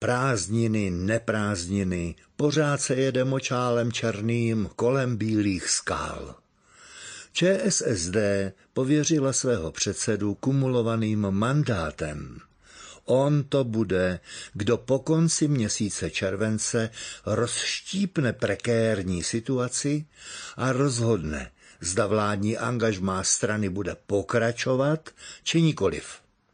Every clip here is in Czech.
Prázdniny, neprázdniny, pořád se jede močálem černým kolem bílých skal. ČSSD pověřila svého předsedu kumulovaným mandátem. On to bude, kdo po konci měsíce července rozštípne prekérní situaci a rozhodne, zda vládní angažmá strany bude pokračovat, či nikoliv.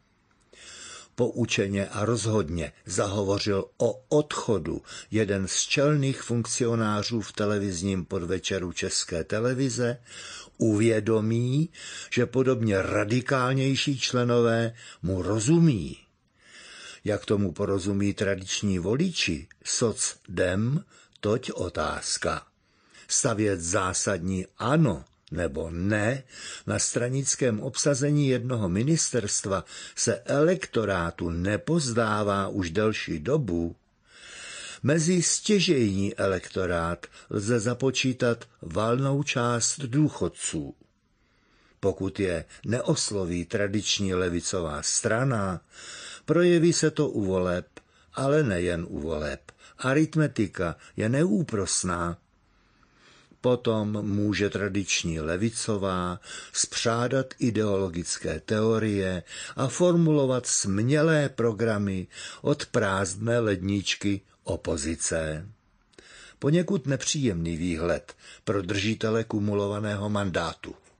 Poučeně a rozhodně zahovořil o odchodu jeden z čelných funkcionářů v televizním podvečeru České televize, uvědomí, že podobně radikálnější členové mu rozumí. Jak tomu porozumí tradiční voliči, soc-dem, toť otázka. Stavět zásadní ano nebo ne na stranickém obsazení jednoho ministerstva se elektorátu nepozdává už delší dobu. Mezi stěžejní elektorát lze započítat valnou část důchodců. Pokud je neosloví tradiční levicová strana, projeví se to u voleb, ale nejen u voleb. Aritmetika je neúprosná. Potom může tradiční levicová spřádat ideologické teorie a formulovat smělé programy od prázdné ledničky opozice. Poněkud nepříjemný výhled pro držitele kumulovaného mandátu.